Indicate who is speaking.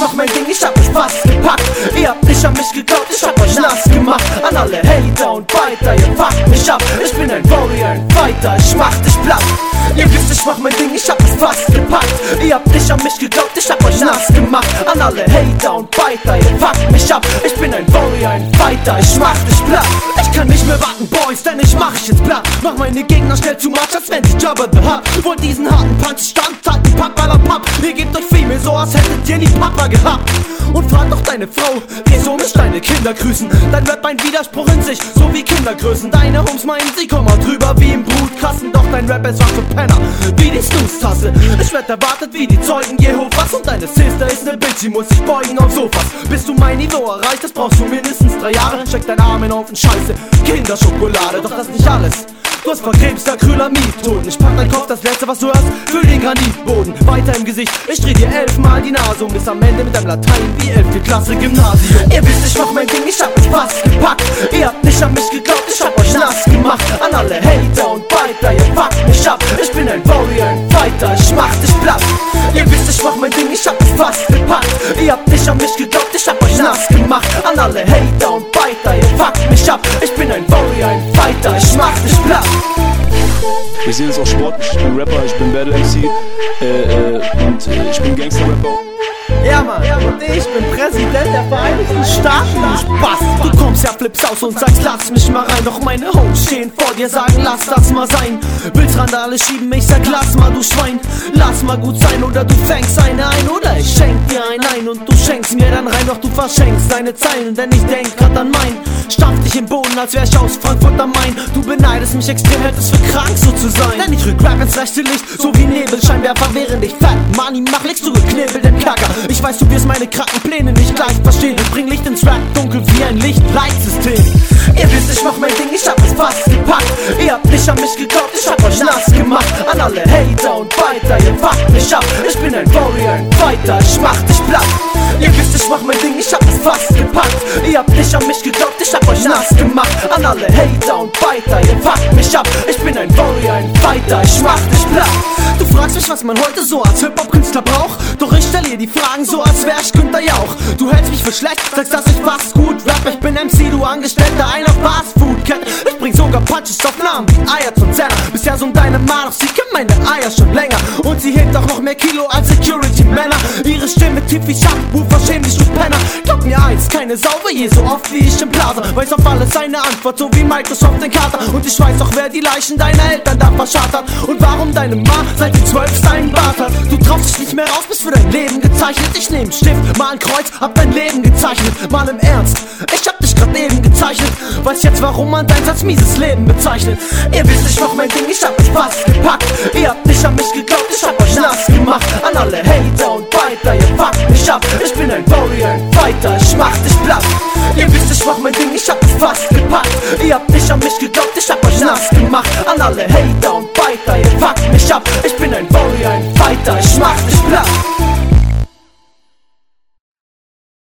Speaker 1: mach mein Ding, ich hab es fast gepackt. Ihr habt nicht an mich geglaubt, ich hab euch nass gemacht. An alle Hater und Fighter, ihr fuckt mich ab. Ich bin ein Warrior, ein Fighter, ich mach dich platt. Ihr wisst, ich mach mein Ding, ich hab es fast gepackt. Ihr habt nicht an mich geglaubt, ich hab euch nass gemacht. An alle Hater und Fighter, ihr fuckt mich ab. Ich bin ein Warrior, ein Fighter, ich mach dich platt. Ich kann nicht mehr warten, Boys, denn ich mach ich jetzt platt. Mach meine Gegner schnell zu much, als wenn sie Jabba the Hutt. Wollt diesen harten Punch standhalten, papp à la papp. Ihr gebt euch viel mehr so, als hättet ihr nie Papa gehabt. Und frag doch deine Frau, wieso mich deine Kinder grüßen. Dein Rap ein Widerspruch in sich, so wie Kindergrößen. Deine Homes meinen, sie kommen drüber wie im Brutkasten. Doch dein Rap ist was für Penner, wie die Snooze-Tasse. Ich werd erwartet wie die Zeugen Jehovas. Und deine Sister ist ne Bitch, sie muss sich beugen auf Sofas. Bis du mein Niveau erreicht, das brauchst du mindestens 3 Jahre. Steck deinen Arm in Ofen, Scheiße, Kinderschokolade. Doch das ist nicht alles, du hast verkrebst Acrylamid-Toten. Ich pack dein Kopf, das letzte was du hast, für den Granitboden. Weiter im Gesicht, ich dreh dir 11-mal die Nase um. Bis am Ende mit deinem Latein wie 11. Klasse Gymnasium. Ihr wisst, ich mach mein Ding, ich hab es fast gepackt. Ihr habt nicht an mich geglaubt, ich hab euch nass gemacht. An alle Hater und Fighter, ihr fuckt mich ab. Ich bin ein Warrior, ein Fighter, ich mach dich platt. Ihr wisst, ich mach mein Ding, ich hab es fast gepackt. Ihr habt nicht an mich geglaubt, ich hab euch nass gemacht. An alle Hater und Fighter, ihr fuckt mich ab. Ich bin ein Warrior, ein Fighter, ich mach dich platt.
Speaker 2: Wir sehen es auch sportlich, ich bin Rapper, ich bin Battle MC und ich bin Gangster-Rapper.
Speaker 1: Ja Mann, und ich bin Präsident der Vereinigten Staaten, du Spaß. Du kommst ja flips aus und sagst, lass mich mal rein. Doch meine Homies stehen vor dir, sagen, lass das mal sein. Willst Randale schieben, ich sag, lass mal, du Schwein. Lass mal gut sein oder du fängst eine ein. Oder ich schenk dir einen ein und du schenkst mir dann rein. Doch du verschenkst deine Zeilen, denn ich denk grad an mein. Stampf dich im Boden, als wär ich aus Frankfurt am Main. Du beneidest mich extrem, hältst für krank so zu sein. Denn ich rück Rap ins rechte Licht, so wie Nebelscheinwerfer, während ich Fat Money mach, legst du geknebelt im Kacker. Ich weiß, du wirst meine kranken Pläne nicht gleich verstehen. Bring Licht ins Rap, dunkel wie ein Lichtleitsystem. Ihr wisst, ich mach mein Ding, ich hab es fast gepackt. Ihr habt nicht an mich geglaubt, ich hab euch nass gemacht. An alle Hater und Fighter, ihr fuckt mich ab. Ich bin ein Warrior, ein Fighter, ich mach dich platt. Ihr wisst, ich mach mein Ding, ich hab es fast gepackt. Ihr habt nicht an mich geglaubt, ich hab euch nass gemacht. An alle Hater und Fighter, ihr fuckt mich ab. Ich bin ein Warrior, ein Fighter, ich mach dich platt. Du fragst mich, was man heute so als Hip-Hop-Künstler braucht. Doch ich stell dir die Fragen so, als wär ich Günther Jauch. Du hältst mich für schlecht, sagst, dass ich fast gut rap. Ich bin MC, du Angestellter einer Fast-Food-Kette. Ich bring sogar Punches auf Namen wie Ayat und Zenner. Bisher so deine Ma, doch sie kennt meine Eier schon länger. Und sie hebt auch noch mehr Kilo als Security-Männer. Ihre Stimme tief wie Subwoofer, schäm dich, du Penner. Glaub mir eins, keine Sau will je so oft wie ich im Plaza. Weiß auf alles seine Antwort, so wie Microsoft den Kater. Und ich weiß auch, wer die Leichen deiner Eltern da verscharrt hat. Und warum deine Ma seit sie 12 seinen Bart hat. Du traust dich nicht mehr raus, bist für dein Leben gezeichnet. Ich nehm einen Stift, mal ein Kreuz, hab dein Leben gezeichnet. Mal im Ernst, ich hab dich grad eben gezeichnet. Weiß jetzt, warum man deins als mieses Leben bezeichnet. Ihr wisst, ich mach mein Ding, ich hab es fast gepackt. Ihr habt nicht an mich geglaubt, ich hab euch nass gemacht. An alle Hater und Fighter, ihr fuckt mich ab. Ich bin ein Warrior, ein Fighter, ich mach dich platt. Ihr wisst, ich mach mein Ding, ich hab es fast gepackt. Ihr habt nicht an mich geglaubt, ich hab euch nass gemacht. An alle Hater und Fighter, ihr fuckt mich ab. Ich bin ein Warrior, ein Fighter, ich mach dich platt.